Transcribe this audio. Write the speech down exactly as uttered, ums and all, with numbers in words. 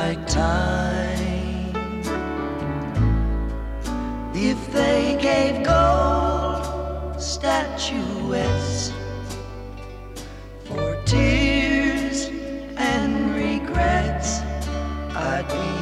like time. If they gave gold statuettes for tears and regrets, I'd be